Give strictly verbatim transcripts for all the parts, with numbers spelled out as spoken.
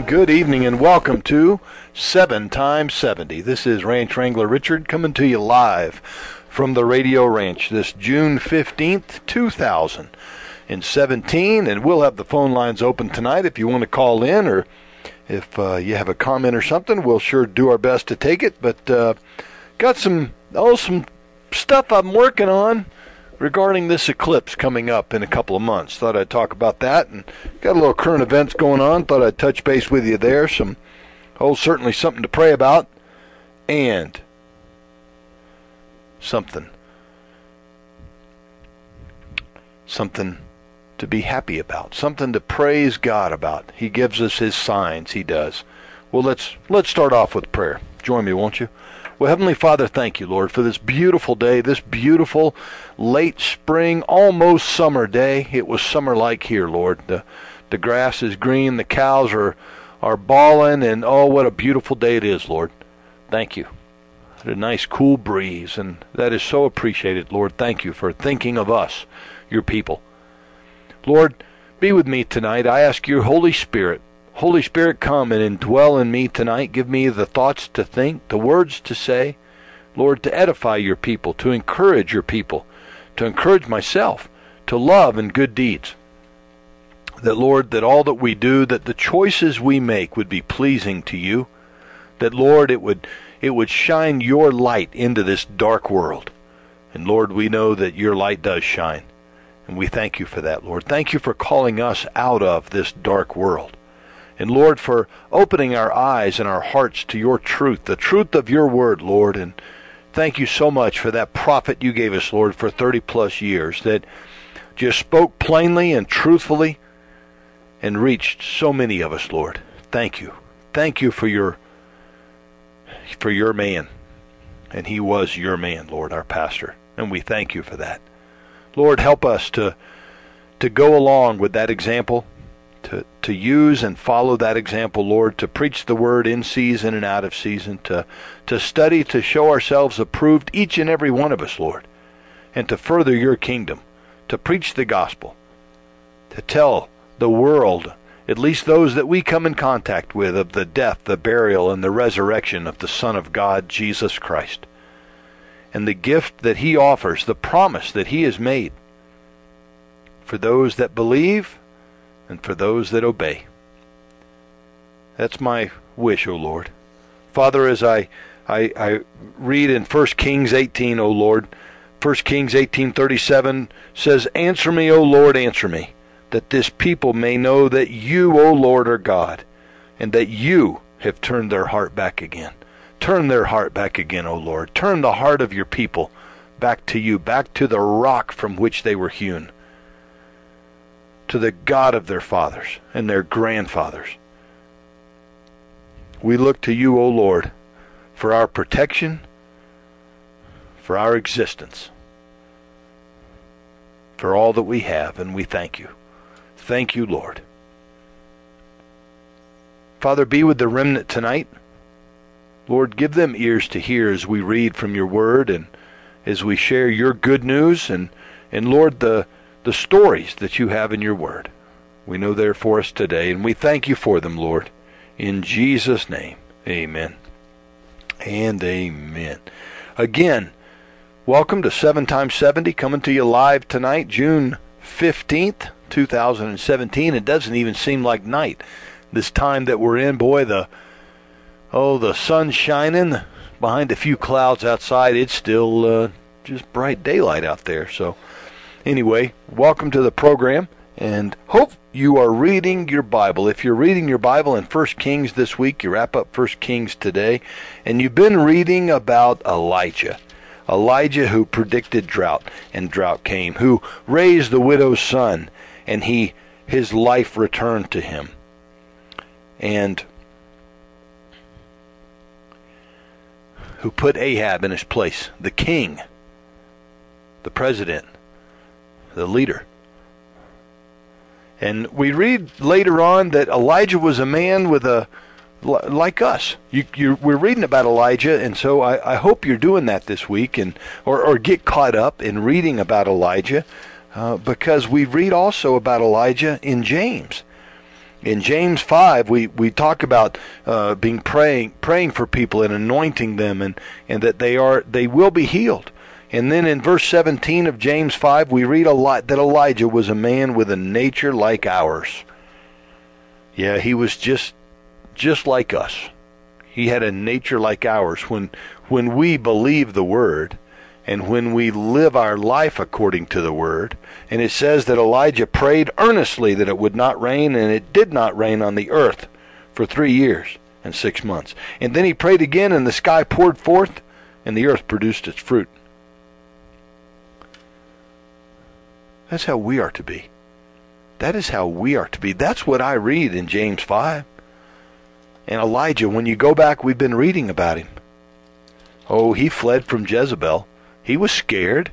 Good evening and welcome to seven times seventy. This is Ranch Wrangler Richard coming to you live from the Radio Ranch this June fifteenth, two thousand seventeen. And we'll have the phone lines open tonight if you want to call in, or if uh, you have a comment or something. We'll sure do our best to take it. But uh, got some, oh, some stuff I'm working on regarding this eclipse coming up in a couple of months. Thought I'd talk about that, and got a little current events going on. Thought I'd touch base with you there. Some, oh, certainly something to pray about, and something, something to be happy about, something to praise God about. He gives us His signs. He does. Well, let's let's start off with prayer. Join me, won't you? Well, Heavenly Father, thank you, Lord, for this beautiful day, this beautiful late spring, almost summer day. It was summer-like here, Lord. The the grass is green, the cows are, are bawling, and oh, what a beautiful day it is, Lord. Thank you. A nice cool breeze, and that is so appreciated, Lord. Thank you for thinking of us, your people. Lord, be with me tonight. I ask your Holy Spirit, Holy Spirit, come and indwell in me tonight. Give me the thoughts to think, the words to say, Lord, to edify your people, to encourage your people, to encourage myself, to love and good deeds. That, Lord, that all that we do, that the choices we make would be pleasing to you. That, Lord, it would it would shine your light into this dark world. And, Lord, we know that your light does shine. And we thank you for that, Lord. Thank you for calling us out of this dark world. And, Lord, for opening our eyes and our hearts to your truth, the truth of your word, Lord. And thank you so much for that prophet you gave us, Lord, for thirty plus years, that just spoke plainly and truthfully and reached so many of us, Lord. Thank you. Thank you for your, for your man. And he was your man, Lord, our pastor. And we thank you for that. Lord, help us to, to go along with that example, To, to use and follow that example, Lord, to preach the word in season and out of season, to, to study, to show ourselves approved, each and every one of us, Lord, and to further your kingdom, to preach the gospel, to tell the world, at least those that we come in contact with, of the death, the burial, and the resurrection of the Son of God, Jesus Christ, and the gift that he offers, the promise that he has made for those that believe and for those that obey. That's my wish, O Lord. Father, as I, I, I read in First Kings eighteen, O Lord, First Kings eighteen thirty-seven says, "Answer me, O Lord, answer me, that this people may know that you, O Lord, are God, and that you have turned their heart back again." Turn their heart back again, O Lord. Turn the heart of your people back to you, back to the rock from which they were hewn, to the God of their fathers and their grandfathers. We look to you, O Lord, for our protection, for our existence, for all that we have, and we thank you. Thank you, Lord. Father, be with the remnant tonight. Lord, give them ears to hear as we read from your word and as we share your good news, and, and Lord, the the stories that you have in your word. We know they're for us today, and we thank you for them, Lord. In Jesus' name, amen and amen. Again, welcome to seven times seventy, coming to you live tonight, June fifteenth, two thousand seventeen. It doesn't even seem like night. This time that we're in, boy, the oh, the sun's shining behind a few clouds outside. It's still uh, just bright daylight out there, so anyway, welcome to the program, and hope you are reading your Bible. If you're reading your Bible in First Kings this week, you wrap up First Kings today, and you've been reading about Elijah. Elijah who predicted drought, and drought came, who raised the widow's son, and he his life returned to him. And who put Ahab in his place, the king, the president, the leader. And we read later on that Elijah was a man with a, like us. You, you, we're reading about Elijah, and so I, I hope you're doing that this week, and or, or get caught up in reading about Elijah, uh, because we read also about Elijah in James. In James five, we, we talk about uh, being praying praying for people and anointing them, and, and that they are they will be healed. And then in verse seventeen of James five, we read a lot that Elijah was a man with a nature like ours. Yeah, he was just just like us. He had a nature like ours. When when we believe the word, and when we live our life according to the word, and it says that Elijah prayed earnestly that it would not rain, and it did not rain on the earth for three years and six months. And then he prayed again, and the sky poured forth, and the earth produced its fruit. That's how we are to be. That is how we are to be. That's what I read in James five. And Elijah, when you go back, we've been reading about him. Oh, he fled from Jezebel. He was scared.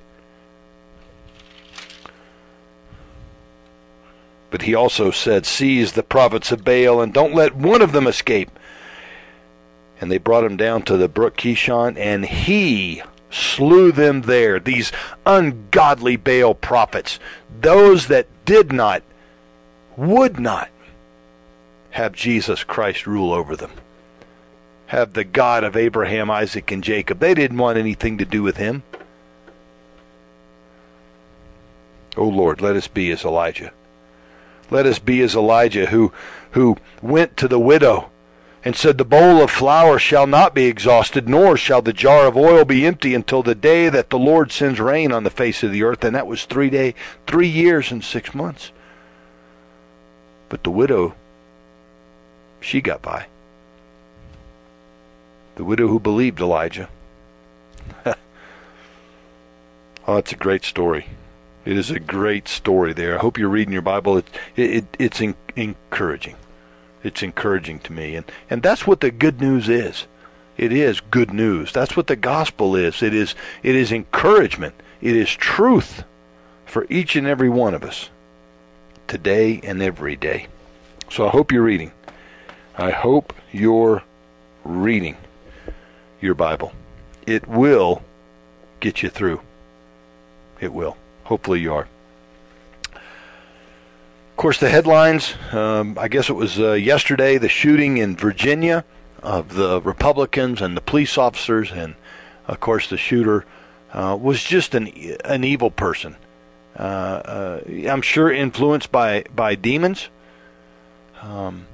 But he also said, seize the prophets of Baal and don't let one of them escape. And they brought him down to the brook Kishon, and he slew them there. These ungodly Baal prophets, those that did not, would not have Jesus Christ rule over them. Have the God of Abraham, Isaac, and Jacob. They didn't want anything to do with him. Oh Lord, let us be as Elijah. Let us be as Elijah, who, who went to the widow and said, the bowl of flour shall not be exhausted, nor shall the jar of oil be empty until the day that the Lord sends rain on the face of the earth. And that was three day, three years and six months. But the widow, she got by. The widow who believed Elijah. Oh, it's a great story. It is a great story there. I hope you're reading your Bible. It, it, it's in, encouraging. It's encouraging to me. And, and that's what the good news is. It is good news. That's what the gospel is. It is, it is encouragement. It is truth for each and every one of us, today and every day. So I hope you're reading. I hope you're reading your Bible. It will get you through. It will. Hopefully you are. Of course, the headlines, um, I guess it was uh, yesterday, the shooting in Virginia of the Republicans and the police officers, and of course the shooter uh, was just an an evil person. Uh, uh, I'm sure influenced by, by demons. Um,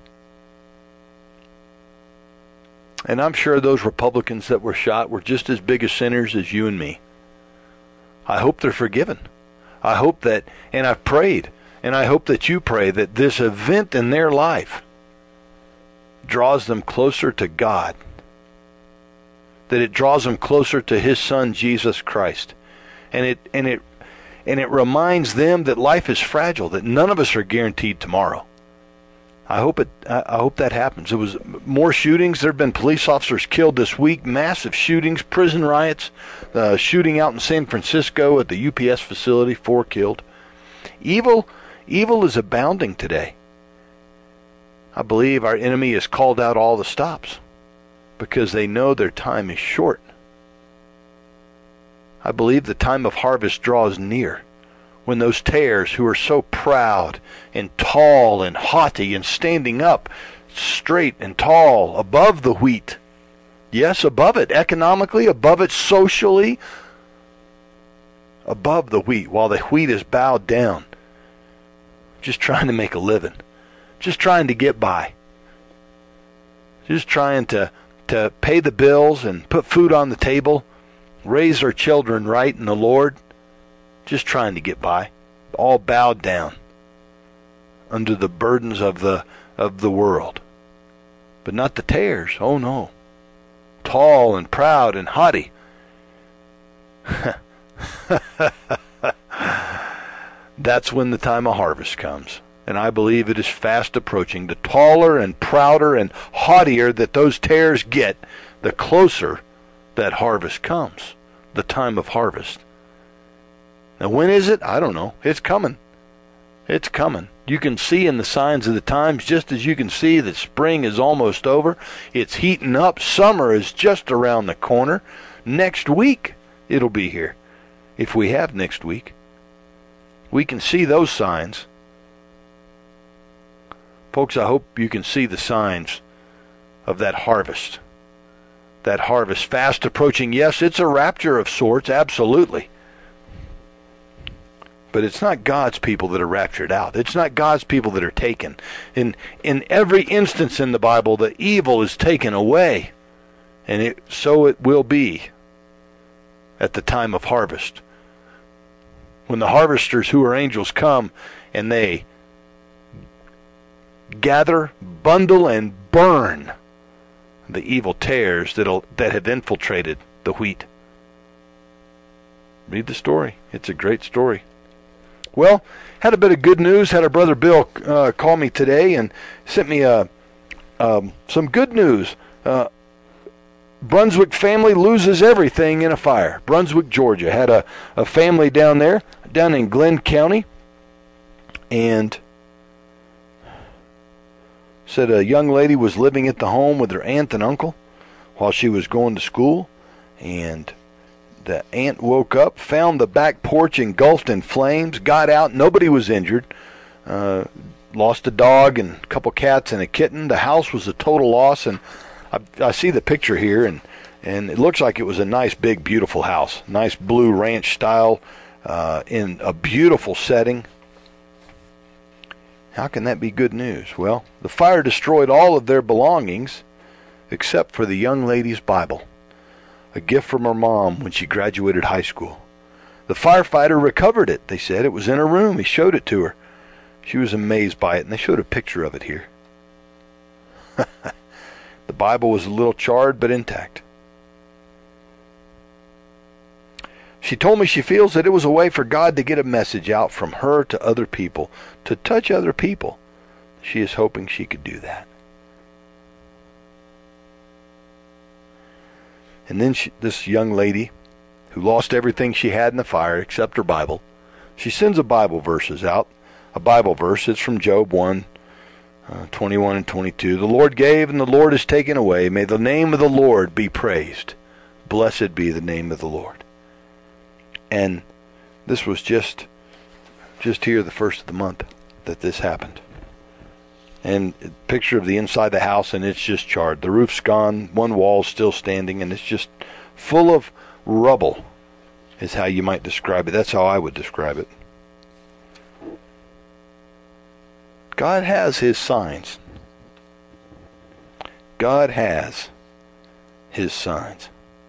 and I'm sure those Republicans that were shot were just as big as sinners as you and me. I hope they're forgiven. I hope that, and I've prayed, and I hope that you pray that this event in their life draws them closer to God, that it draws them closer to His Son, Jesus Christ, and it and it and it reminds them that life is fragile, that none of us are guaranteed tomorrow. I hope it. I hope that happens. It was more shootings. There have been police officers killed this week. Massive shootings, prison riots, uh, shooting out in San Francisco at the U P S facility. Four killed. Evil, evil is abounding today. I believe our enemy has called out all the stops because they know their time is short. I believe the time of harvest draws near, when those tares who are so proud and tall and haughty and standing up straight and tall above the wheat, yes, above it economically, above it socially, above the wheat, while the wheat is bowed down, just trying to make a living, just trying to get by, just trying to, to pay the bills and put food on the table, raise our children right in the Lord, just trying to get by, all bowed down under the burdens of the of the world. But not the tares. Oh no. Tall and proud and haughty. That's when the time of harvest comes. And I believe it is fast approaching. The taller and prouder and haughtier that those tares get, the closer that harvest comes. The time of harvest. Now, when is it? I don't know. It's coming. It's coming. You can see in the signs of the times, just as you can see that spring is almost over. It's heating up. Summer is just around the corner. Next week, it'll be here. If we have next week. We can see those signs. Folks, I hope you can see the signs of that harvest. That harvest fast approaching. Yes, it's a rapture of sorts, absolutely. But it's not God's people that are raptured out. It's not God's people that are taken. In in every instance in the Bible, the evil is taken away. And it, so it will be at the time of harvest. When the harvesters, who are angels, come and they gather, bundle, and burn the evil tares that'll, that have infiltrated the wheat. Read the story. It's a great story. Well, had a bit of good news. Had our brother Bill uh, call me today and sent me uh, um, some good news. Uh, Brunswick family loses everything in a fire. Brunswick, Georgia. Had a, a family down there, down in Glenn County, and said a young lady was living at the home with her aunt and uncle while she was going to school, and the aunt woke up, found the back porch engulfed in flames, got out. Nobody was injured. Uh, lost a dog and a couple cats and a kitten. The house was a total loss, and I, I see the picture here, and, and it looks like it was a nice, big, beautiful house. Nice blue ranch style uh, in a beautiful setting. How can that be good news? Well, the fire destroyed all of their belongings except for the young lady's Bible, a gift from her mom when she graduated high school. The firefighter recovered it, they said. It was in her room. He showed it to her. She was amazed by it, and they showed a picture of it here. The Bible was a little charred, but intact. She told me she feels that it was a way for God to get a message out from her to other people, to touch other people. She is hoping she could do that. And then she, this young lady, who lost everything she had in the fire except her Bible, she sends a Bible verses out. A Bible verse. It's from Job one, uh, twenty-one and twenty-two. The Lord gave and the Lord has taken away. May the name of the Lord be praised. Blessed be the name of the Lord. And this was just just here the first of the month that this happened. And a picture of the inside of the house, and it's just charred. The roof's gone, one wall's still standing, and it's just full of rubble is how you might describe it. That's how I would describe it. God has his signs. God has his signs.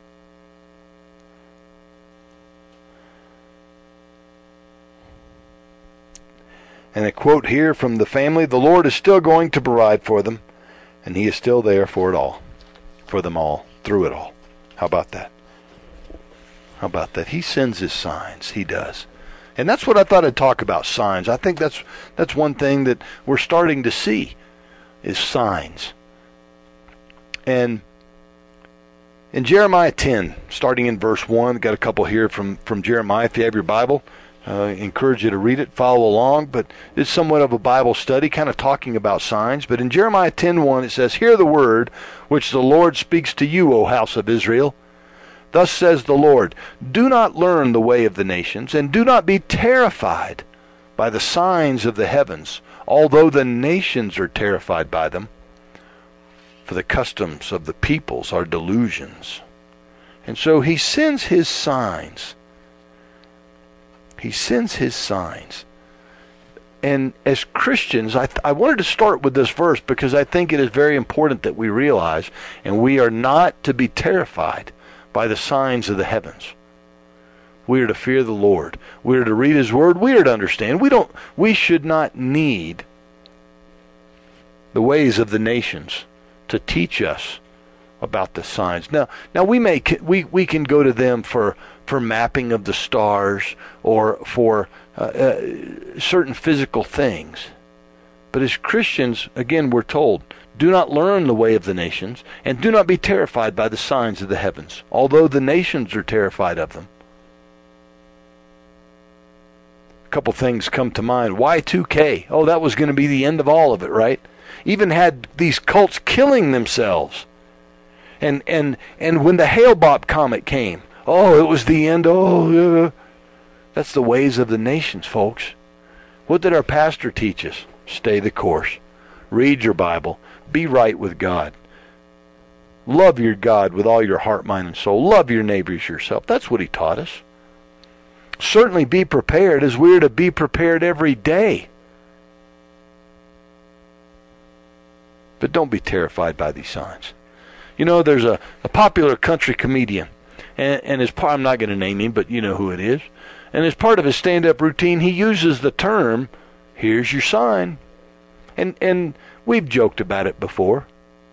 And a quote here from the family, the Lord is still going to provide for them, and he is still there for it all, for them all, through it all. How about that? How about that? He sends his signs. He does. And that's what I thought I'd talk about, signs. I think that's that's one thing that we're starting to see is signs. And in Jeremiah ten, starting in verse one, got a couple here from, from Jeremiah. If you have your Bible, Uh, encourage you to read it, follow along, but it's somewhat of a Bible study, kind of talking about signs. But in Jeremiah ten one, it says, Hear the word which the Lord speaks to you, O house of Israel. Thus says the Lord, Do not learn the way of the nations, and do not be terrified by the signs of the heavens, although the nations are terrified by them. For the customs of the peoples are delusions. And so he sends his signs. He sends his signs. And as Christians, I, th- I wanted to start with this verse because I think it is very important that we realize, and we are not to be terrified by the signs of the heavens. We are to fear the Lord. We are to read his word. We are to understand. We don't. We should not need the ways of the nations to teach us about the signs. Now, now we may we we can go to them for for mapping of the stars or for uh, uh, certain physical things. But as Christians, again, we're told, do not learn the way of the nations, and do not be terrified by the signs of the heavens, although the nations are terrified of them. A couple things come to mind. Y two K. Oh, that was going to be the end of all of it, right? Even had these cults killing themselves. And and and when the Hale-Bopp comet came, oh, it was the end. Oh, yeah. That's the ways of the nations, folks. What did our pastor teach us? Stay the course. Read your Bible. Be right with God. Love your God with all your heart, mind, and soul. Love your neighbors yourself. That's what he taught us. Certainly be prepared, as we are to be prepared every day. But don't be terrified by these signs. You know, there's a, a popular country comedian, and, and as part, I'm not going to name him, but you know who it is. And as part of his stand-up routine, he uses the term, "Here's your sign." And and we've joked about it before.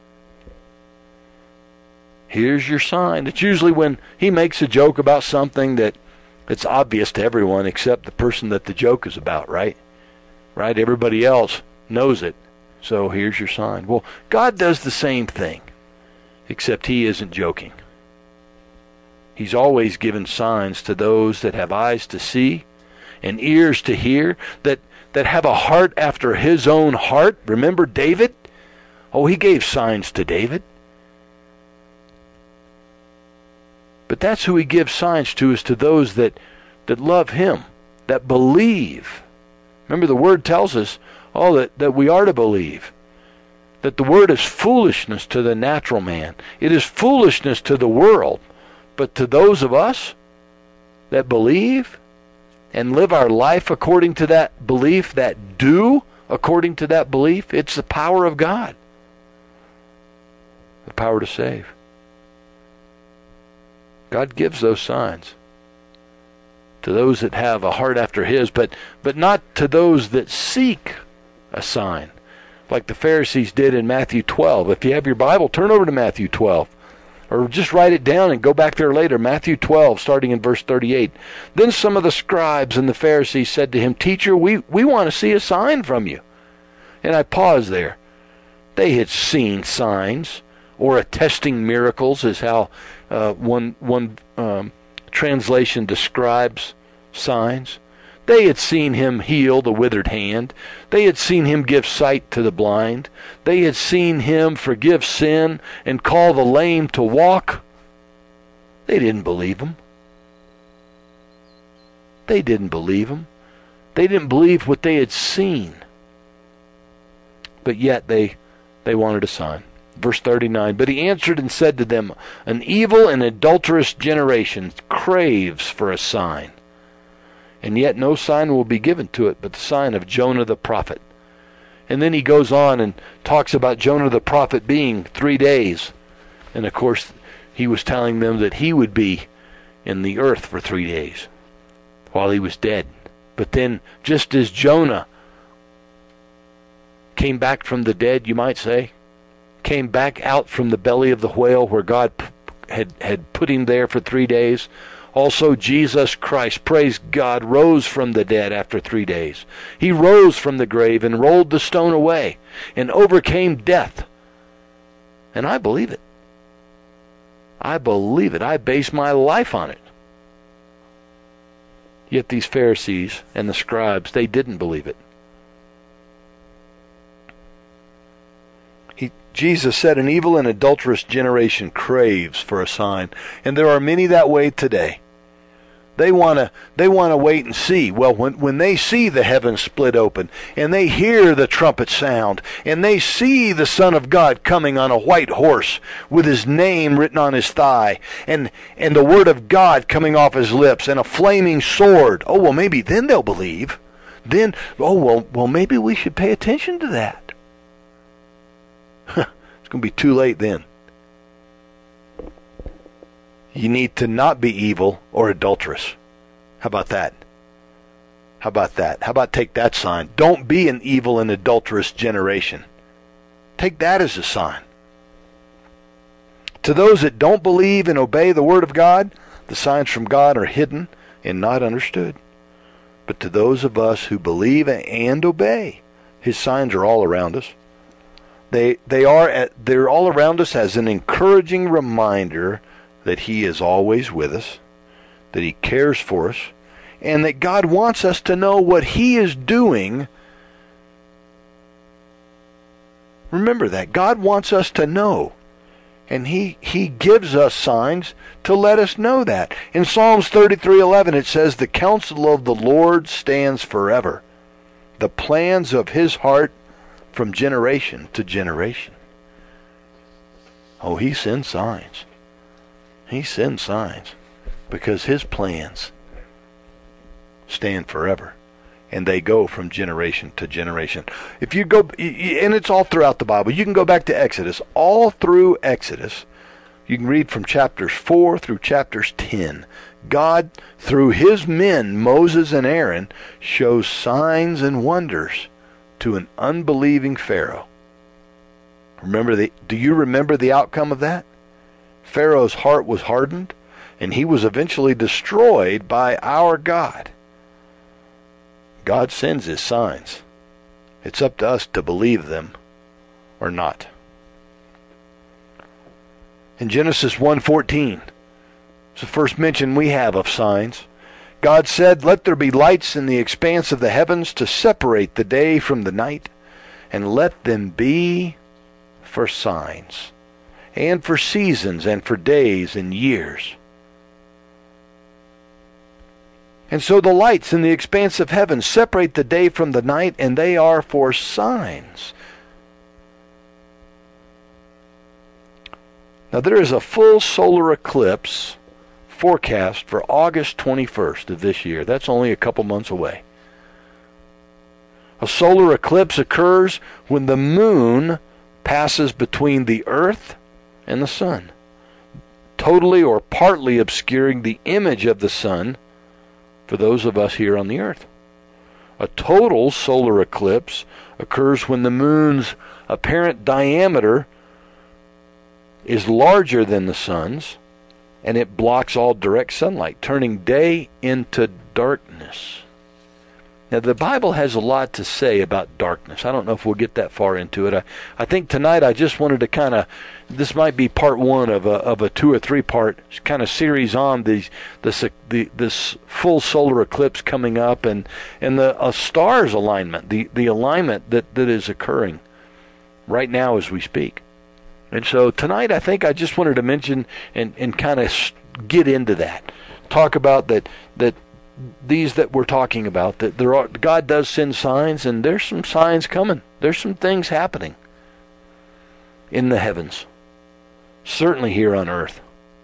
Here's your sign. It's usually when he makes a joke about something that it's obvious to everyone except the person that the joke is about, right? Right? Everybody else knows it. So here's your sign. Well, God does the same thing, except he isn't joking. He's always given signs to those that have eyes to see and ears to hear, that, that have a heart after his own heart. Remember David? Oh, he gave signs to David. But that's who he gives signs to, is to those that, that love him, that believe. Remember, the word tells us, oh, that, that we are to believe. That the word is foolishness to the natural man. It is foolishness to the world. But to those of us that believe and live our life according to that belief, that do according to that belief, it's the power of God. The power to save. God gives those signs to those that have a heart after his, but, but not to those that seek a sign, like the Pharisees did in Matthew twelve. If you have your Bible, turn over to Matthew twelve, or just write it down and go back there later. Matthew twelve, starting in verse thirty-eight. Then some of the scribes and the Pharisees said to him, "Teacher, we, we want to see a sign from you." And I pause there. They had seen signs, or attesting miracles is how uh, one, one um, translation describes signs. They had seen him heal the withered hand. They had seen him give sight to the blind. They had seen him forgive sin and call the lame to walk. They didn't believe him. They didn't believe him. They didn't believe what they had seen. But yet they, they wanted a sign. Verse thirty-nine, but he answered and said to them, an evil and adulterous generation craves for a sign. And yet no sign will be given to it but the sign of Jonah the prophet. And then he goes on and talks about Jonah the prophet being three days. And of course, he was telling them that he would be in the earth for three days while he was dead. But then, just as Jonah came back from the dead, you might say, came back out from the belly of the whale where God had, had put him there for three days, also Jesus Christ, praise God, rose from the dead after three days. He rose from the grave and rolled the stone away and overcame death. And I believe it. I believe it. I base my life on it. Yet these Pharisees and the scribes, they didn't believe it. He, Jesus said, an evil and adulterous generation craves for a sign. And there are many that way today. They want to they want to wait and see. Well, when, when they see the heavens split open, and they hear the trumpet sound, and they see the Son of God coming on a white horse with his name written on his thigh, and, and the word of God coming off his lips, and a flaming sword, oh, well, maybe then they'll believe. Then, oh, well, well maybe we should pay attention to that. It's going to be too late then. You need to not be evil or adulterous. How about that? How about that? How about take that sign? Don't be an evil and adulterous generation. Take that as a sign. To those that don't believe and obey the word of God, the signs from God are hidden and not understood. But to those of us who believe and obey, his signs are all around us. They they are at, they're all around us as an encouraging reminder that he is always with us, that he cares for us, and that God wants us to know what he is doing. Remember that. God wants us to know. And he, he gives us signs to let us know that. In Psalms thirty-three eleven it says, the counsel of the Lord stands forever, the plans of his heart from generation to generation. Oh, he sends signs. He sends signs because his plans stand forever, and they go from generation to generation. If you go, and it's all throughout the Bible. You can go back to Exodus. All through Exodus, you can read from chapters four through chapters ten. God, through his men, Moses and Aaron, shows signs and wonders to an unbelieving Pharaoh. Remember the, do you remember the outcome of that? Pharaoh's heart was hardened, and he was eventually destroyed by our God. God sends his signs. It's up to us to believe them or not. In Genesis one fourteen, it's the first mention we have of signs. God said, "Let there be lights in the expanse of the heavens to separate the day from the night, and let them be for signs, and for seasons, and for days and years." And so the lights in the expanse of heaven separate the day from the night, and they are for signs. Now there is a full solar eclipse forecast for August twenty-first of this year. That's only a couple months away. A solar eclipse occurs when the moon passes between the earth and the sun, totally or partly obscuring the image of the sun for those of us here on the earth. A total solar eclipse occurs when the moon's apparent diameter is larger than the sun's, and it blocks all direct sunlight, turning day into darkness. Now, the Bible has a lot to say about darkness. I don't know if we'll get that far into it. I, I think tonight I just wanted to kind of, this might be part one of a of a two or three part kind of series on these this the this full solar eclipse coming up, and and the a stars alignment, the the alignment that that is occurring right now as we speak. And so tonight I think I just wanted to mention and and kind of get into that, talk about that that. These that we're talking about, that there are, God does send signs, and there's some signs coming. There's some things happening in the heavens, certainly here on earth.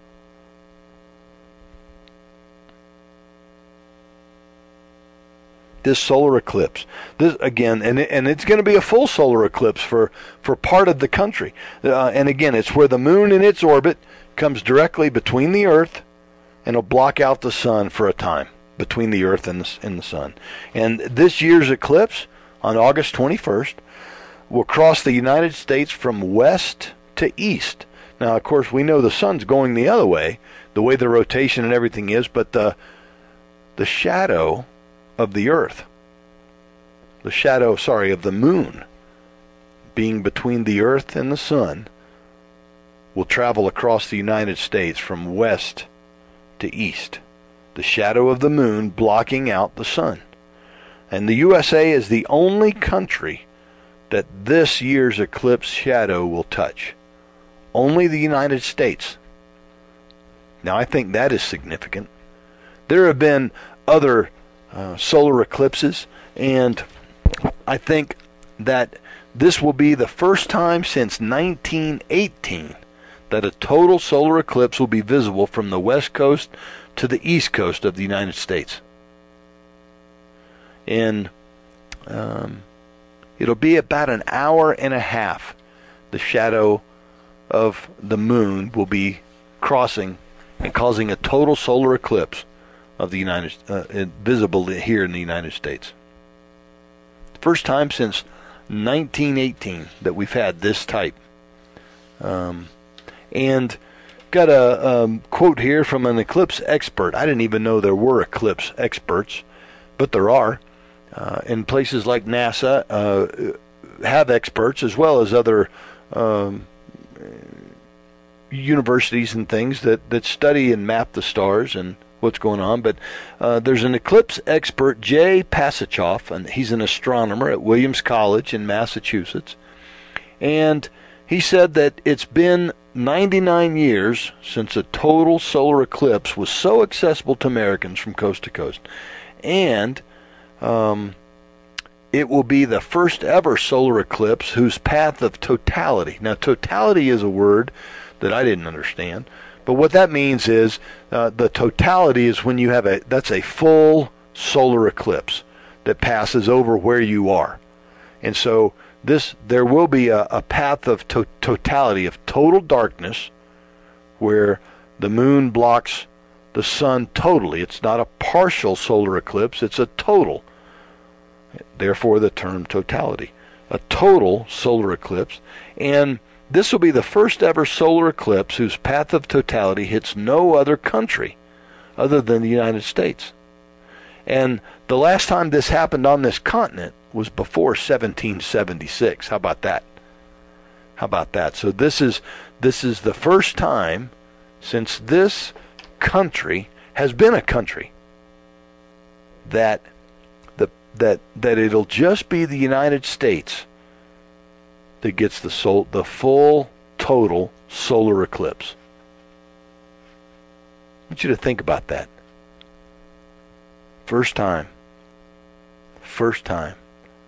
This solar eclipse, this again, and it, and it's going to be a full solar eclipse for for part of the country. Uh, and again, it's where the moon in its orbit comes directly between the earth, and will block out the sun for a time. Between the earth and the, and the sun. And this year's eclipse, on August twenty-first, will cross the United States from west to east. Now, of course, we know the sun's going the other way, the way the rotation and everything is, but the, the shadow of the earth, the shadow, sorry, of the moon, being between the earth and the sun, will travel across the United States from west to east. The shadow of the moon blocking out the sun. And the U S A is the only country that this year's eclipse shadow will touch. Only the United States. Now, I think that is significant. There have been other uh, solar eclipses, and I think that this will be the first time since nineteen eighteen that a total solar eclipse will be visible from the west coast to the east coast of the United States. And um, it'll be about an hour and a half. The shadow of the moon will be crossing and causing a total solar eclipse of the United uh, visible here in the United States. First time since nineteen eighteen that we've had this type. Um, and got a um, quote here from an eclipse expert. I didn't even know there were eclipse experts, but there are. Uh, and places like NASA uh, have experts, as well as other um, universities and things that, that study and map the stars and what's going on. But uh, there's an eclipse expert, Jay Pasachoff, and he's an astronomer at Williams College in Massachusetts. And he said that it's been ninety-nine years since a total solar eclipse was so accessible to Americans from coast to coast. And um, it will be the first ever solar eclipse whose path of totality. Now, totality is a word that I didn't understand, but what that means is uh, the totality is when you have a, that's a full solar eclipse that passes over where you are. And so this, there will be a, a path of to- totality, of total darkness, where the moon blocks the sun totally. It's not a partial solar eclipse, it's a total. Therefore the term totality. A total solar eclipse. And this will be the first ever solar eclipse whose path of totality hits no other country other than the United States. And the last time this happened on this continent was before seventeen seventy-six. How about that? How about that? So this is this is the first time since this country has been a country that the that that it'll just be the United States that gets the sol- the full total solar eclipse. I want you to think about that. First time. First time.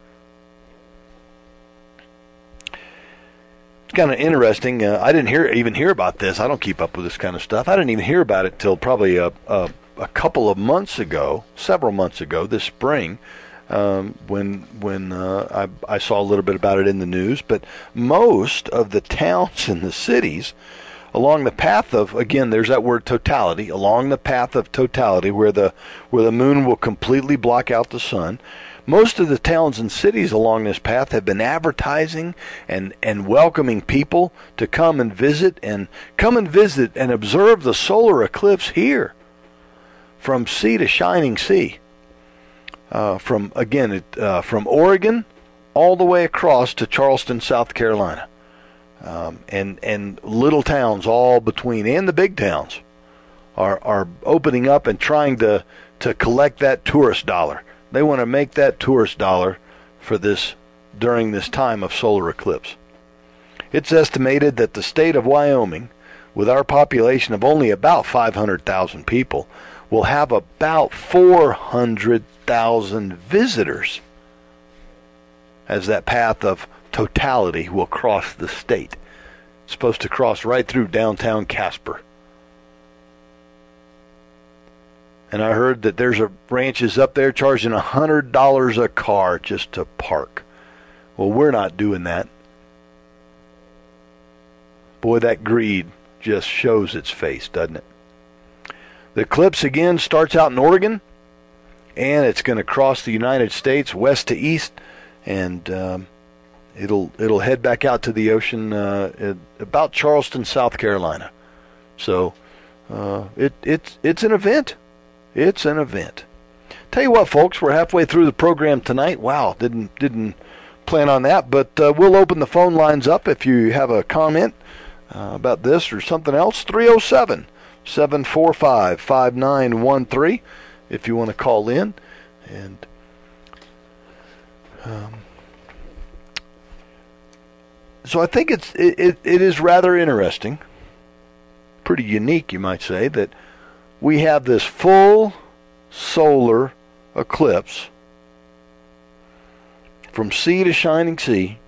It's kind of interesting. Uh, I didn't hear even hear about this. I don't keep up with this kind of stuff. I didn't even hear about it till probably a, a, a couple of months ago, several months ago, this spring, um, when when uh, I, I saw a little bit about it in the news. But most of the towns and the cities along the path of, again, there's that word totality, along the path of totality, where the where the moon will completely block out the sun. Most of the towns and cities along this path have been advertising and, and welcoming people to come and visit and come and visit and observe the solar eclipse here, from sea to shining sea. Uh, from again, it, uh, from Oregon all the way across to Charleston, South Carolina, um, and and little towns all between, and the big towns are are opening up and trying to to collect that tourist dollar. They want to make that tourist dollar for this during this time of solar eclipse. It's estimated that the state of Wyoming, with our population of only about five hundred thousand people, will have about four hundred thousand visitors as that path of totality will cross the state. It's supposed to cross right through downtown Casper. And I heard that there's a ranches up there charging one hundred dollars a car just to park. Well, we're not doing that. Boy, that greed just shows its face, doesn't it? The eclipse again starts out in Oregon, and it's going to cross the United States west to east, and um, it'll it'll head back out to the ocean uh, at about Charleston, South Carolina. So uh, it it's it's an event. It's an event. Tell you what, folks, we're halfway through the program tonight. Wow, didn't didn't plan on that, but uh, we'll open the phone lines up if you have a comment uh, about this or something else. three oh seven, seven four five, five nine one three if you want to call in. And um, so I think it's it, it, it is rather interesting, pretty unique, you might say, that we have this full solar eclipse from sea to shining sea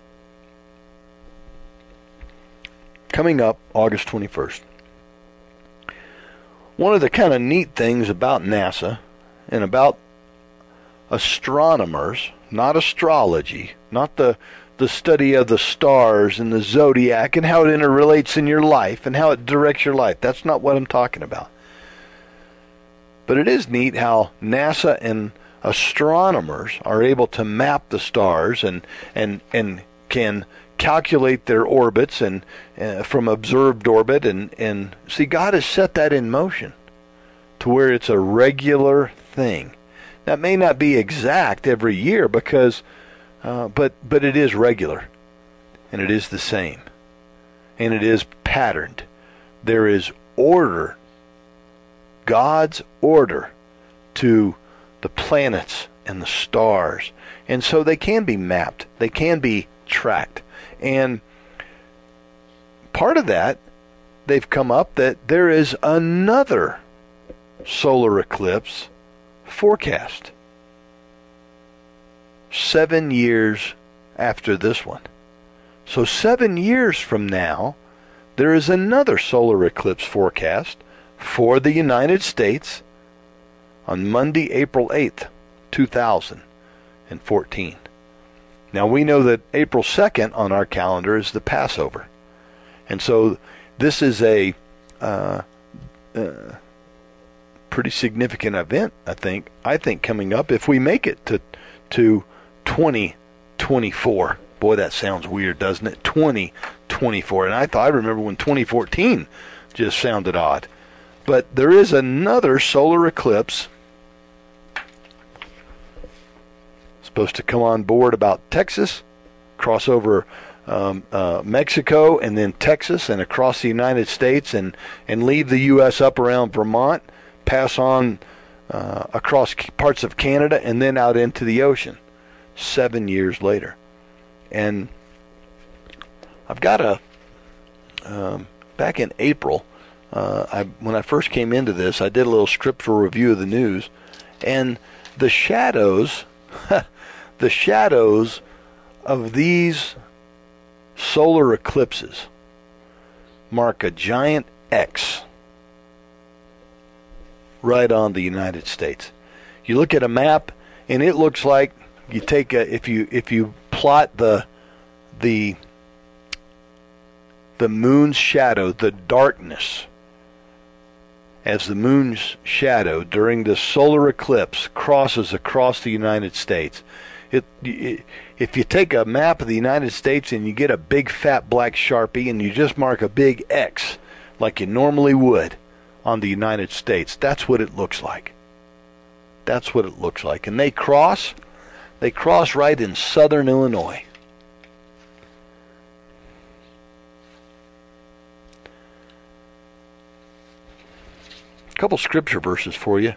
coming up August twenty-first. One of the kind of neat things about NASA and about astronomers, not astrology, not the the study of the stars and the zodiac and how it interrelates in your life and how it directs your life. That's not what I'm talking about. But it is neat how NASA and astronomers are able to map the stars and and and can calculate their orbits and uh, from observed orbit, and and see, God has set that in motion to where it's a regular thing. That may not be exact every year because uh, but but it is regular, and it is the same, and it is patterned. There is order, God's order to the planets and the stars. And so they can be mapped. They can be tracked. And part of that, they've come up that there is another solar eclipse forecast. seven years after this one. So seven years from now, there is another solar eclipse forecast for the United States on Monday, April eighth, two thousand fourteen. Now we know that April second on our calendar is the Passover. And so this is a uh, uh, pretty significant event, I think, I think coming up if we make it to, to twenty twenty-four. Boy, that sounds weird, doesn't it? twenty twenty-four. And I thought, I remember when twenty fourteen just sounded odd. But there is another solar eclipse supposed to come on board about Texas, cross over um, uh, Mexico, and then Texas, and across the United States, and, and leave the U S up around Vermont, pass on uh, across parts of Canada, and then out into the ocean seven years later. And I've got a, um, back in April, uh, I, when I first came into this, I did a little scriptural review of the news, and the shadows, the shadows of these solar eclipses mark a giant X right on the United States. You look at a map, and it looks like you take a, if you if you plot the the the moon's shadow, the darkness as the moon's shadow during the solar eclipse crosses across the United States. It, it, if you take a map of the United States and you get a big fat black Sharpie and you just mark a big X like you normally would on the United States, that's what it looks like. That's what it looks like. And they cross, they cross right in southern Illinois. A couple scripture verses for you.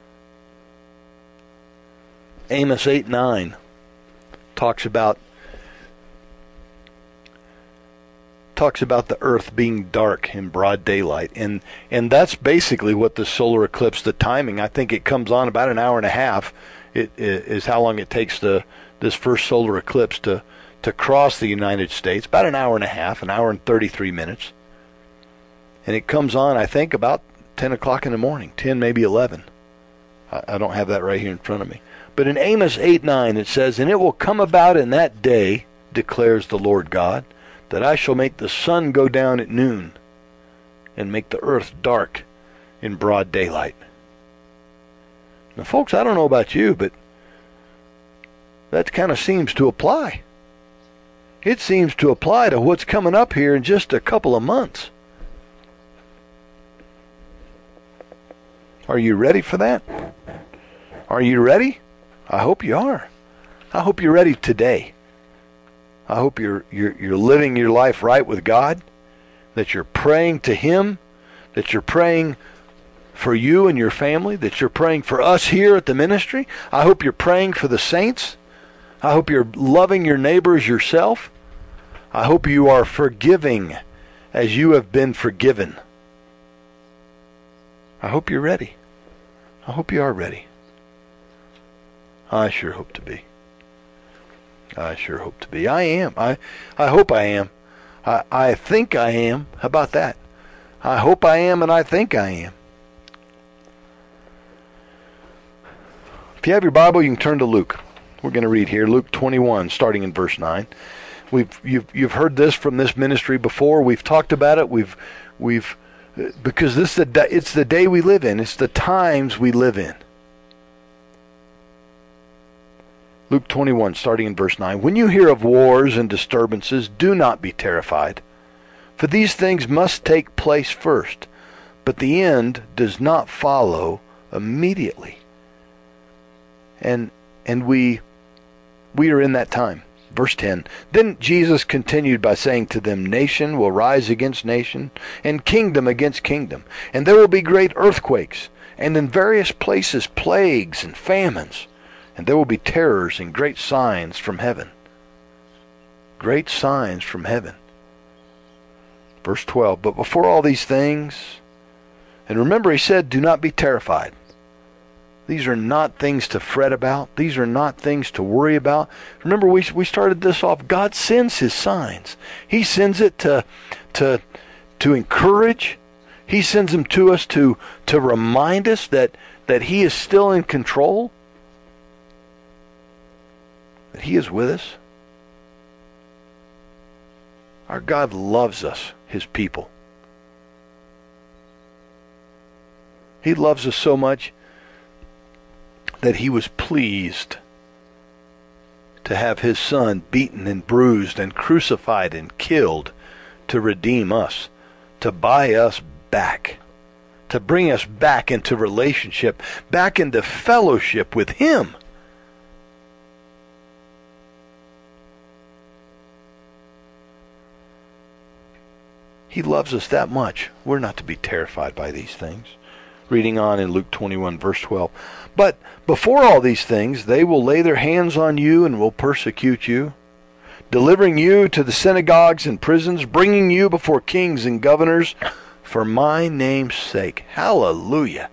Amos eight nine talks about talks about the earth being dark in broad daylight, and and that's basically what the solar eclipse, the timing, I think it comes on about an hour and a half. It, it is how long it takes to this first solar eclipse to to cross the United States, about an hour and a half, an hour and thirty-three minutes, and it comes on, I think, about ten o'clock in the morning, ten, maybe eleven. I, I don't have that right here in front of me. But in Amos eight nine it says, "And it will come about in that day, declares the Lord God, that I shall make the sun go down at noon, and make the earth dark in broad daylight." Now, folks, I don't know about you, but that kind of seems to apply. It seems to apply to what's coming up here in just a couple of months. Are you ready for that? Are you ready? I hope you are. I hope you're ready today. I hope you're you're you're living your life right with God, that you're praying to Him, that you're praying for you and your family, that you're praying for us here at the ministry. I hope you're praying for the saints. I hope you're loving your neighbors yourself. I hope you are forgiving as you have been forgiven. I hope you're ready. I hope you are ready. I sure hope to be. I sure hope to be. I am. I, I hope I am. I, I think I am. How about that? I hope I am, and I think I am. If you have your Bible, you can turn to Luke. We're going to read here, Luke twenty-one, starting in verse nine. We've you've you've heard this from this ministry before. We've talked about it. We've we've because this is the it's the day we live in. It's the times we live in. Luke twenty-one, starting in verse nine. "When you hear of wars and disturbances, do not be terrified, for these things must take place first, but the end does not follow immediately." And and we we are in that time. Verse ten. "Then Jesus continued by saying to them, Nation will rise against nation, and kingdom against kingdom, and there will be great earthquakes, and in various places plagues and famines. And there will be terrors and great signs from heaven." Great signs from heaven. Verse twelve. "But before all these things," and remember he said, do not be terrified. These are not things to fret about. These are not things to worry about. Remember, we we started this off. God sends his signs. He sends it to to to encourage. He sends them to us to to remind us that that he is still in control. That he is with us. Our God loves us, his people. He loves us so much that he was pleased to have his son beaten and bruised and crucified and killed to redeem us, to buy us back, to bring us back into relationship, back into fellowship with him. He loves us that much. We're not to be terrified by these things. Reading on in Luke twenty-one, verse twelve. But before all these things, they will lay their hands on you and will persecute you, delivering you to the synagogues and prisons, bringing you before kings and governors for my name's sake. Hallelujah.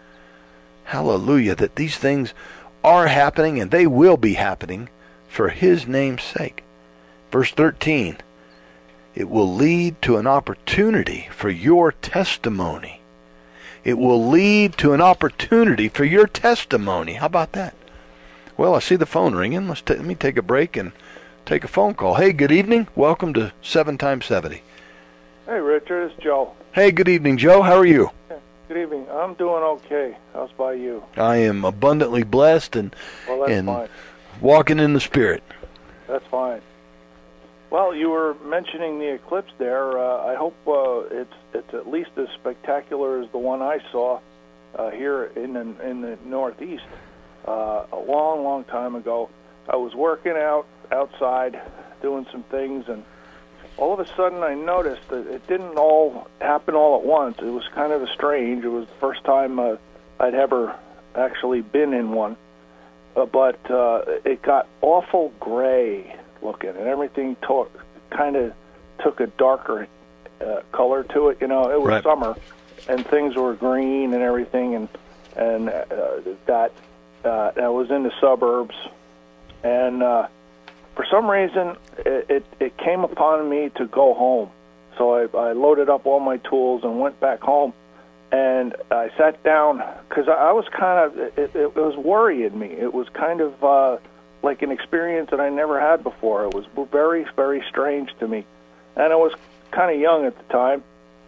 Hallelujah, that these things are happening and they will be happening for his name's sake. Verse thirteen. It will lead to an opportunity for your testimony. It will lead to an opportunity for your testimony. How about that? Well, I see the phone ringing. Let's t- let me take a break and take a phone call. Hey, good evening. Welcome to seven times seventy. Hey, Richard. It's Joe. Hey, good evening, Joe. How are you? Yeah, good evening. I'm doing okay. How's by you? I am abundantly blessed and, well, that's and fine. walking in the Spirit. That's fine. Well, you were mentioning the eclipse there. Uh, I hope uh, it's it's at least as spectacular as the one I saw uh, here in the, in the Northeast uh, a long, long time ago. I was working out outside doing some things, and all of a sudden I noticed that it didn't all happen all at once. It was kind of strange. It was the first time uh, I'd ever actually been in one, uh, but uh, it got awful gray looking, and everything to- kind of took a darker uh, color to it. You know, it was right. summer, and things were green and everything, and and uh, that uh, I was in the suburbs, and uh, for some reason it, it it came upon me to go home. So I, I loaded up all my tools and went back home, and I sat down because I, I was kind of it, it was worrying me. It was kind of uh, like an experience that I never had before. It was very, very strange to me. And I was kind of young at the time.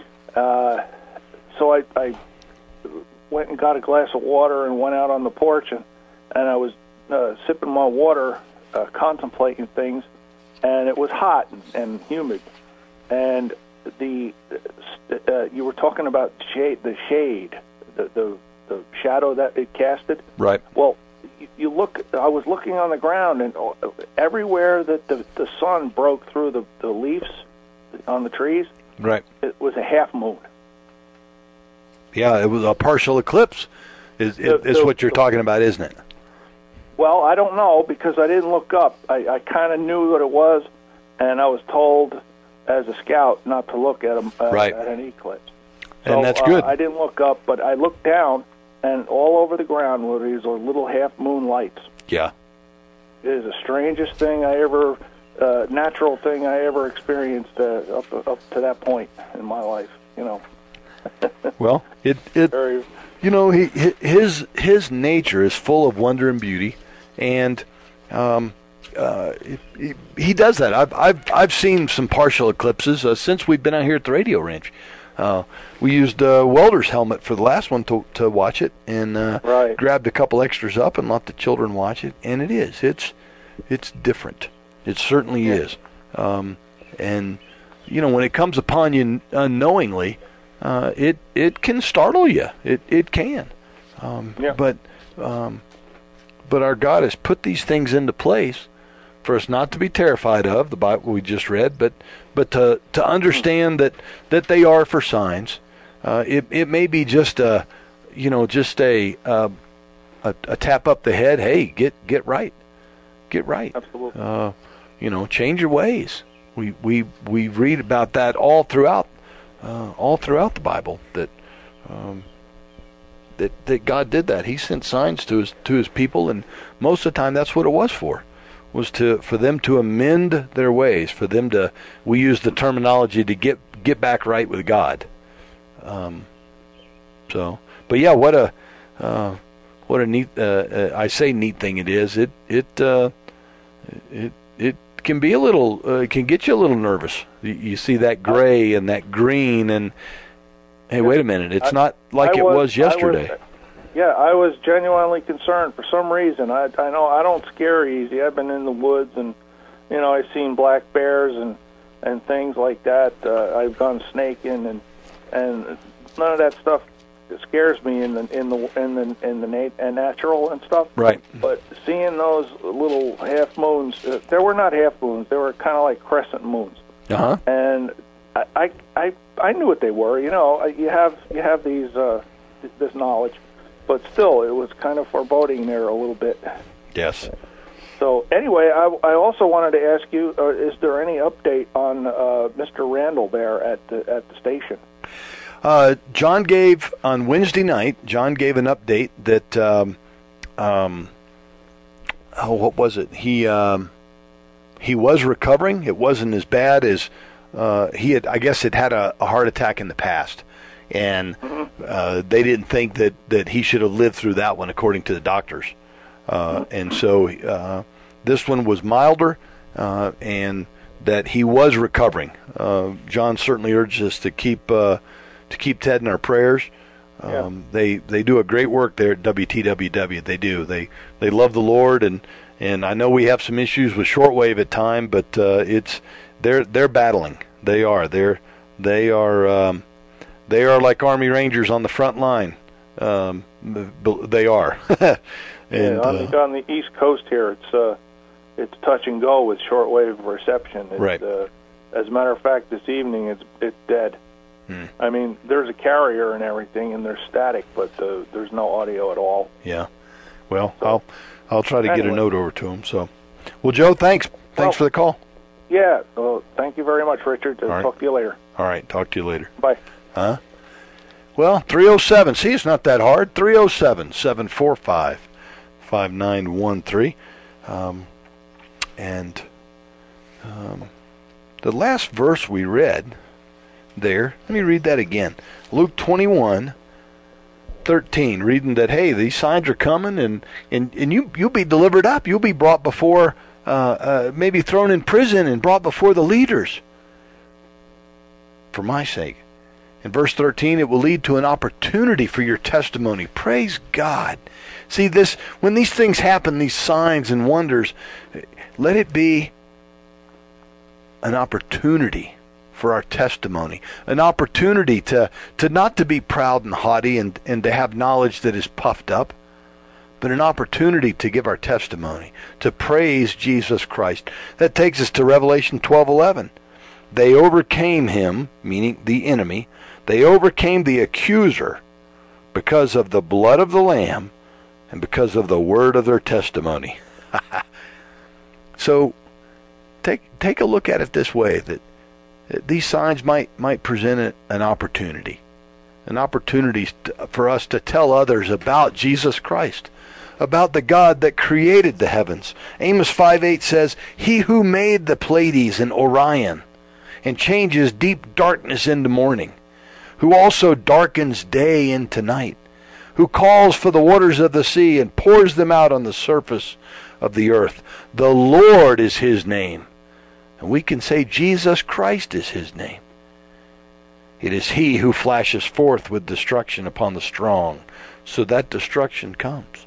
Uh, so I, I went and got a glass of water and went out on the porch, and, and I was uh, sipping my water, uh, contemplating things, and it was hot and, and humid. And the uh, you were talking about shade, the shade, the, the, the shadow that it casted. Right. Well, you look. I was looking on the ground, and everywhere that the, the sun broke through the, the leaves on the trees, right, it was a half moon. Yeah, it was a partial eclipse. Is The- is the- what you're talking about, isn't it? Well, I don't know because I didn't look up. I, I kind of knew what it was, and I was told as a scout not to look at, a, uh, Right. at an eclipse. And So, that's uh, good. I didn't look up, but I looked down, and all over the ground were these little half moon lights. Yeah. It is the strangest thing I ever, uh, natural thing I ever experienced uh, up up to that point in my life. You know. Well, it it Very. you know he his his nature is full of wonder and beauty, and um, uh, he, he does that. I've I've I've seen some partial eclipses uh, since we've been out here at the radio ranch. Uh, we used a welder's helmet for the last one to to watch it, and uh, Right. grabbed a couple extras up and let the children watch it. And it is, it's it's different. It certainly Yeah. is. Um, and you know, when it comes upon you unknowingly, uh, it it can startle you. It it can. Um, Yeah. But um, but our God has put these things into place for us not to be terrified of, the Bible we just read, but but to to understand that that they are for signs. Uh, it it may be just a, you know, just a, uh, a a tap up the head. Hey, get get right, get right. Absolutely. Uh, you know, change your ways. We we we read about that all throughout uh, all throughout the Bible. That um, that, that God did that. He sent signs to his to his people, and most of the time that's what it was for, was to for them to amend their ways, for them to, we use the terminology, to get get back right with God. Um, so, but yeah, what a uh, what a neat uh, uh, I say neat thing it is. It it uh, it it can be a little uh, it can get you a little nervous. You, you see that gray and that green, and hey, wait a minute, it's I, not like I it was, was yesterday. Was, yeah, I was genuinely concerned for some reason. I I know I don't scare easy. I've been in the woods, and you know, I've seen black bears and and things like that. Uh, I've gone snaking, and and none of that stuff scares me in the in the in the in the nat- and natural and stuff. Right. But seeing those little half moons, uh, they were not half moons. They were kind of like crescent moons. Uh huh. And I, I I I knew what they were. You know, you have you have these uh, this knowledge, but still, it was kind of foreboding there a little bit. Yes. So anyway, I, I also wanted to ask you: uh, is there any update on uh, Mister Randall there at the at the station? Uh, John gave on Wednesday night. John gave an update that, um, um, oh, what was it? He um, he was recovering. It wasn't as bad as uh, he had. I guess it had a, a heart attack in the past, and uh, they didn't think that, that he should have lived through that one, according to the doctors. Uh, and so uh, this one was milder, uh, and that he was recovering. Uh, John certainly urged us to keep. Uh, to keep Ted in our prayers. Um, yeah. They they do a great work there at W T W W. They do. They they love the Lord, and, and I know we have some issues with shortwave at time, but uh, it's they're they're battling. They are. They're they are um, they are like Army Rangers on the front line. Um, they are. and, yeah, on, the, uh, on the East Coast here, it's uh, it's touch and go with shortwave reception. It's, right. Uh, as a matter of fact, this evening it's it's dead. Hmm. I mean, there's a carrier and everything, and they're static, but uh, there's no audio at all. Yeah. Well, so, I'll I'll try to anyway. get a note over to him. So, well, Joe, thanks. Thanks well, for the call. Yeah. Well, thank you very much, Richard. I'll right. talk to you later. All right. Talk to you later. Bye. Huh? Well, three oh seven. See, it's not that hard. three oh seven, seven four five, five nine one three. Um, and um, the last verse we read there, let me read that again. Luke twenty-one thirteen, reading that, hey, these signs are coming, and, and, and you, you'll be delivered up. You'll be brought before, uh, uh, maybe thrown in prison and brought before the leaders for my sake. In verse thirteen, it will lead to an opportunity for your testimony. Praise God. See, this when these things happen, these signs and wonders, let it be an opportunity for our testimony, an opportunity to, to not to be proud and haughty and, and to have knowledge that is puffed up, but an opportunity to give our testimony, to praise Jesus Christ. That takes us to Revelation twelve eleven. They overcame him, meaning the enemy. They overcame the accuser because of the blood of the Lamb and because of the word of their testimony. So take take a look at it this way, that these signs might might present an opportunity, an opportunity for us to tell others about Jesus Christ, about the God that created the heavens. Amos five eight says, he who made the Pleiades and Orion and changes deep darkness into morning, who also darkens day into night, who calls for the waters of the sea and pours them out on the surface of the earth. The Lord is his name. And we can say Jesus Christ is his name. It is he who flashes forth with destruction upon the strong, so that destruction comes.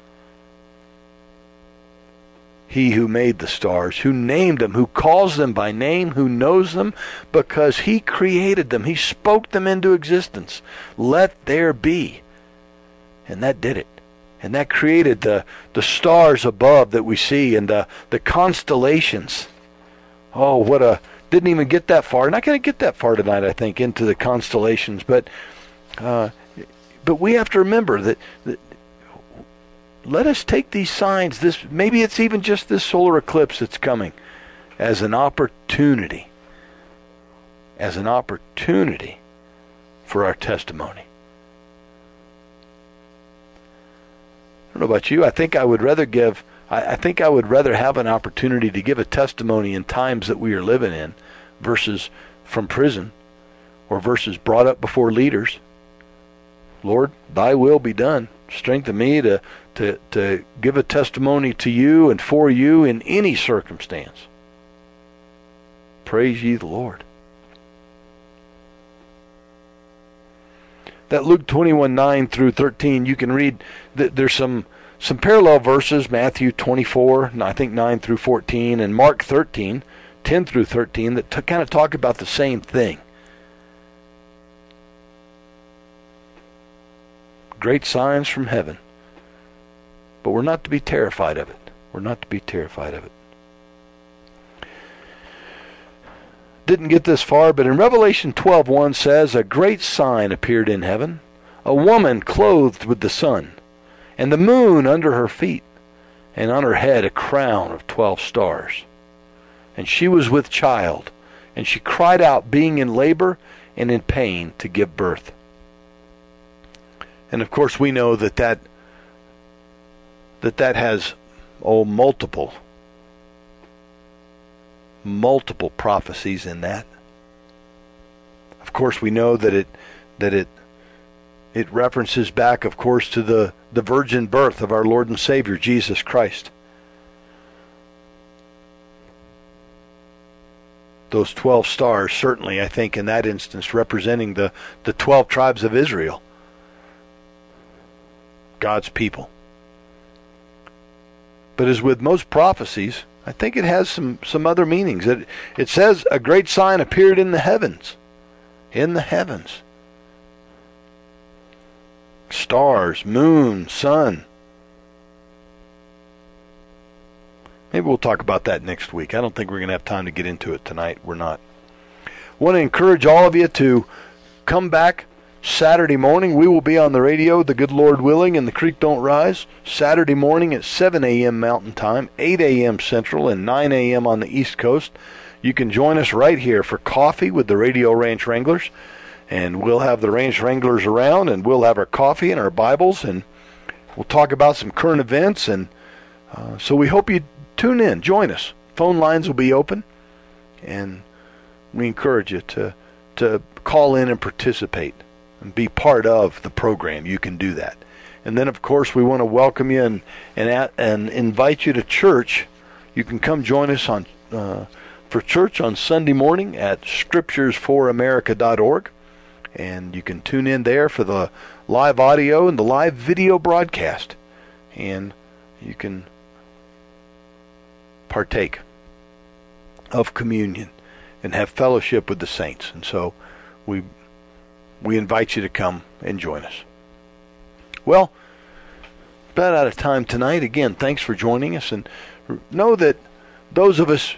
He who made the stars, who named them, who calls them by name, who knows them, because he created them. He spoke them into existence. Let there be. And that did it. And that created the, the stars above that we see, and the, the constellations. Oh, what a... Didn't even get that far. Not going to get that far tonight, I think, into the constellations. But uh, but we have to remember that, that let us take these signs, this maybe it's even just this solar eclipse that's coming, as an opportunity. As an opportunity for our testimony. I don't know about you. I think I would rather give, I, I think I would rather have an opportunity to give a testimony in times that we are living in versus from prison or versus brought up before leaders. Lord, thy will be done. Strengthen me to, to, to give a testimony to you and for you in any circumstance. Praise ye the Lord. That Luke twenty-one, nine through thirteen, you can read that there's some some parallel verses, Matthew twenty-four, I think nine through fourteen, and Mark thirteen, ten through thirteen, that t- kind of talk about the same thing. Great signs from heaven. But we're not to be terrified of it. We're not to be terrified of it. Didn't get this far, but in Revelation twelve one says, a great sign appeared in heaven, a woman clothed with the sun, and the moon under her feet, and on her head a crown of twelve stars. And she was with child, and she cried out, being in labor and in pain to give birth. And of course we know that that, that, that has oh, multiple multiple prophecies in that. Of course we know that it that it it references back, of course, to the, the virgin birth of our Lord and Savior Jesus Christ. Those twelve stars certainly, I think, in that instance representing the, the twelve tribes of Israel, God's people. But as with most prophecies, I think it has some, some other meanings. It, it says a great sign appeared in the heavens. In the heavens. Stars, moon, sun. Maybe we'll talk about that next week. I don't think we're going to have time to get into it tonight. We're not. I want to encourage all of you to come back Saturday morning. We will be on the radio, the good Lord willing, and the creek don't rise. Saturday morning at seven a.m. Mountain Time, eight a.m. Central, and nine a.m. on the East Coast. You can join us right here for coffee with the Radio Ranch Wranglers. And we'll have the Ranch Wranglers around, and we'll have our coffee and our Bibles, and we'll talk about some current events. And uh, so we hope you tune in, join us. Phone lines will be open, and we encourage you to to call in and participate and be part of the program. You can do that. And then, of course, we want to welcome you and and, at, and invite you to church. You can come join us on uh, for church on Sunday morning at scriptures for america dot org. And you can tune in there for the live audio and the live video broadcast. And you can partake of communion and have fellowship with the saints. And so we we invite you to come and join us. Well, about out of time tonight. Again, thanks for joining us, and know that those of us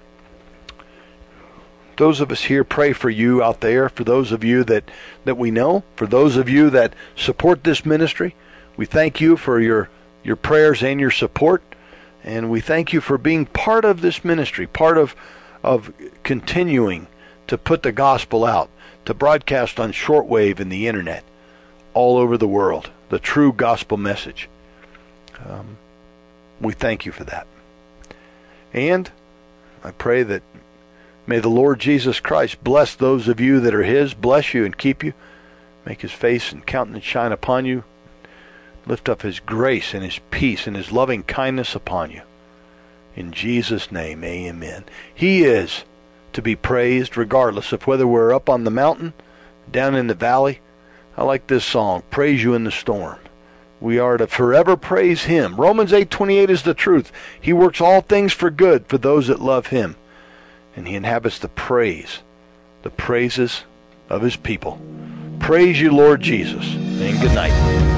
those of us here pray for you out there, for those of you that, that we know, for those of you that support this ministry. We thank you for your, your prayers and your support, and we thank you for being part of this ministry, part of of continuing to put the gospel out, to broadcast on shortwave and the internet all over the world, the true gospel message. Um, we thank you for that. And I pray that may the Lord Jesus Christ bless those of you that are His, bless you and keep you, make His face and countenance shine upon you, lift up His grace and His peace and His loving kindness upon you. In Jesus' name, amen. He is to be praised regardless of whether we're up on the mountain, down in the valley. I like this song, Praise You in the Storm. We are to forever praise Him. Romans eight twenty-eight is the truth. He works all things for good for those that love Him. And He inhabits the praise, the praises of His people. Praise you, Lord Jesus. And good night.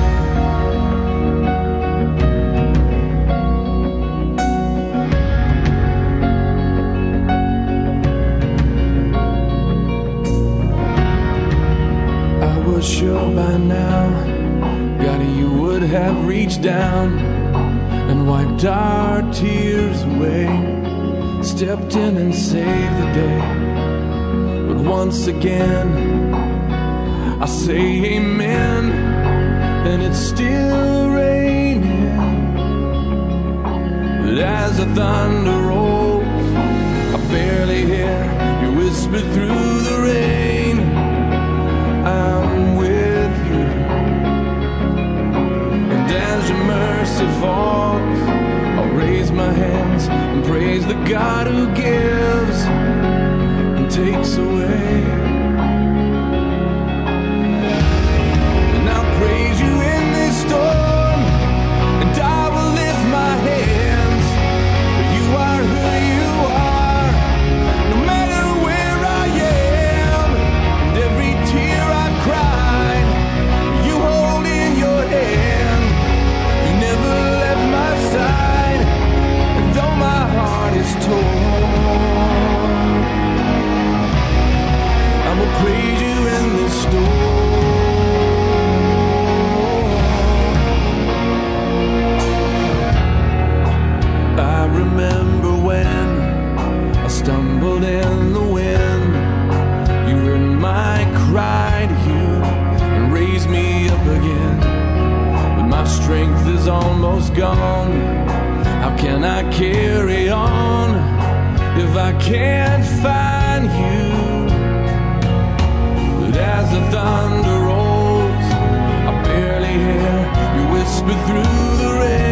Sure by now, God, you would have reached down and wiped our tears away, stepped in and saved the day. But once again, I say amen, and it's still raining. But as the thunder rolls, I barely hear you whisper through the rain, I'm with you. And as your mercy falls, I'll raise my hands and praise the God who gives and takes away. And I'll praise you in this storm, and I will lift my hands, for you are who you are, no matter where I am. And every tear I've cried, you hold in your hand. You never left my side, and though my heart is torn, I will praise you in this storm. I remember when I stumbled in the wind. You heard my cry to you and raised me up again. But my strength is almost gone. How can I carry on if I can't find you? But as the thunder rolls, I barely hear you whisper through the rain,